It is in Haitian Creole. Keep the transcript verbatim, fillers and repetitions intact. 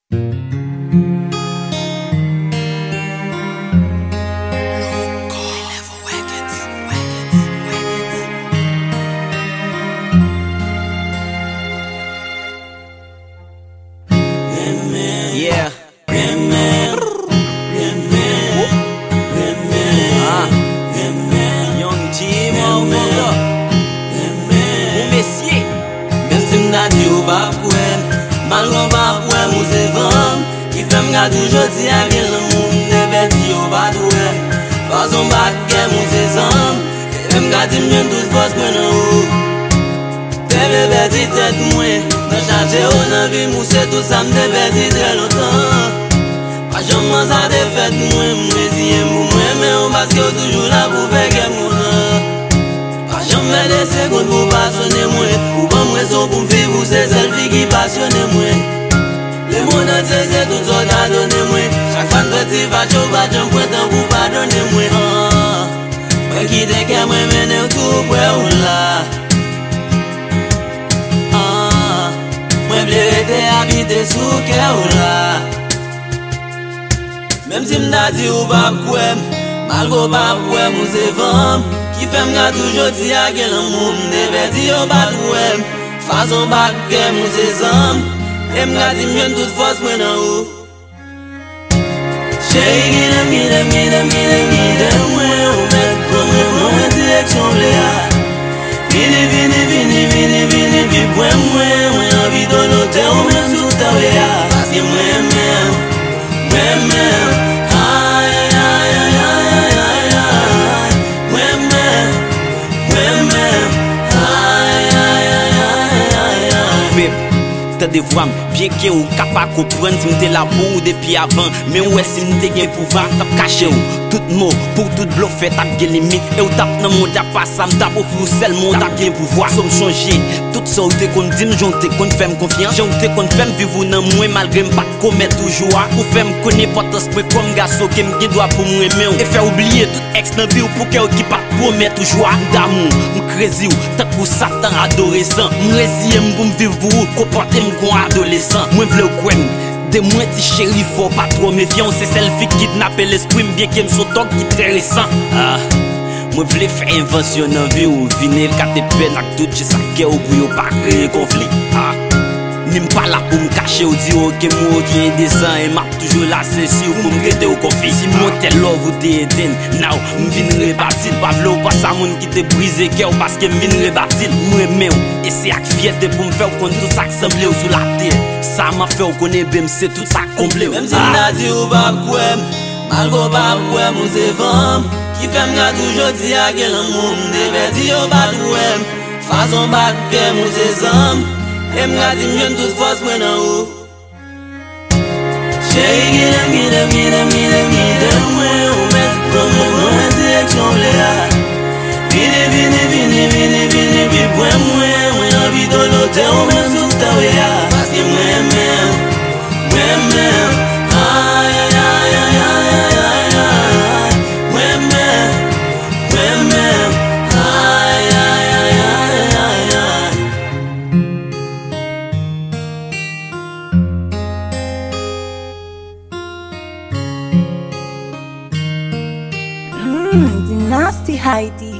Yeah. Remember. Remember. Remember. Ah. Young G, motherfucker. Remember. Messier. Même si m'da di ou pa pwen, malgon pa pwen mou se vam, ki fem ga toujou di a gen le moun de bet di ou pa dwen. Fason bat gen mou se zam, fem ga di mwen tout fos mwen an ou. Bebe beti tet mwen, nan chache ou nan vi mou se tout sa mte beti tre lontan. Pa jomman sa te fet mwen, mwen siye mou mwen men ou baske ou toujou la pou feke moun nan. Pa jommen de sekoun pou pasone mwen, ou ban mwen son pou mfi pou se sel fi ki pasone mwen. Le moun an se se tout so ta donne mwen, chak fan peti facho pa jom prentan pou padone mwen. Mwen ki te ke mwen mene ou tou pwe ou la. Mwen vle rete habite sou ke ou la. Mem si mda di ou pa pwem, malgo pa pwem ou se vam, ki fem ga toujou ti a gen lan moun mde veti ou pa pwem. Fason bat kem ou se zam, e mga di mwen tout fos mwen an ou. Chéri gidem gidem gidem gidem gidem mwen, ou met pou mwen mwen direksyon vle a. Vini vini vini vini vini pi pwem mwen, mwen anvi donote ou men sou ta we a. Paske mwen men, mwen men, ay ay ay ay ay ay ay. Mwen men, mwen men, ay ay ay ay ay ay. Beb, te devwam, bien ke ou kapak ou pren si mte la pou ou depi avan. Men ou si mte gen pouva, tap kache ou. Tout mot, pour tout bluffet, tap gen limite. Et ou tap nan moun tap pas sam tap ou fou sel moun tap gen pouvoir. Som chanje, tout ça ou te kon dim, jon te kon fem confiance. Jon te kon fem vivou nan mwen malgré m pat komet toujours. Ou fem konne potans pre comme gaso ke m gen doit pour mwen men ou. Et faire oublier tout ex nan bi ou pour ke ou ki pat promet toujours. D'amour, m crazy ou, tak ou satan adolescent. M rezi m pou m vivou ou, comporte m kon adolescent. Mwen vle ou kwen. De mwen ti chéri faut pas trop méfiant. C'est celle qui kidnappe l'esprit bien qu'elle me tok qui intéressant. Ah, moi vle faire invention dans vie ou viner quatre peine ak tout je sa ke ou pour pas créer conflit. Ah, ni m'pas là pour me cacher ou dire ok moi qui indécent et m'a toujours là c'est si ou pour me rete ou confi. Si moi tel love ou te eden, now m'vin rebatil pas vle ou pas ça moun qui te brisé cœur parce que m'vin rebatil. Moi men et c'est ak fierté pour me faire contre tout ça semblé ou sous la terre. Ça m'a fait ou connaît bem c'est tout ça comblé. Même si m'a di ou pa pwem, malgo pa pwem ou se vam, ki fem ga toujou ti a gen lan moun mde veti ou pa pwem. Fason bat kem ou se zam, e mga di mwen tout fos mwen an ou. Chéri gidem gidem gidem gidem gidem mwen, ou met pou mwen mwen direksyon vle a. Vini vini vini vini vini pi pwem mwen, mwen anvi donote ou men sou ta we a. Paske mwen men, mwen men, ay ay ay ay ay ay ay. Mwen men, mwen men, ay ay ay ay ay ay. Mmm, the nasty Heidi.